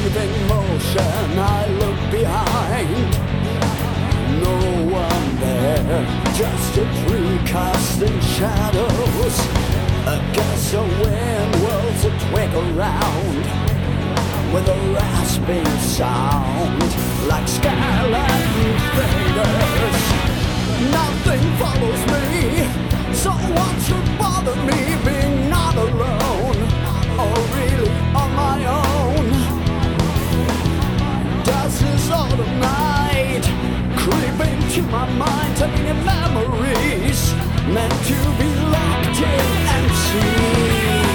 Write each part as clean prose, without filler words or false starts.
leaving motion, I look behind. No one there, just a tree casting shadows. Against the wind whirls a twig around with a rasping sound like skeleton fingers. Nothing follows me, so what should bother me being not alone or really on my own? Does this autumn night creep into my mind, turning in memories meant to be locked in and sealed?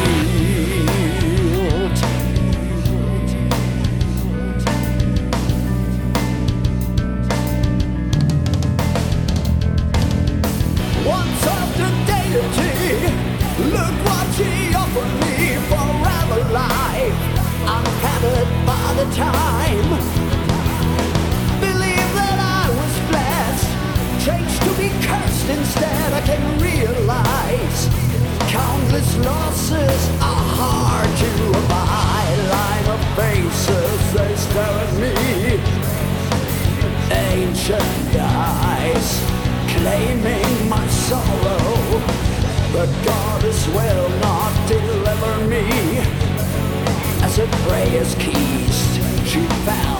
Once after deity, look what she offered me, forever life. I'm tethered by the time. Believe that I was blessed, changed to be cursed instead. I can realize countless losses are hard to abide. Line of faces, they stare at me. Ancient eyes claiming my sorrow. The goddess will not deliver me. As a prayer's keys, she found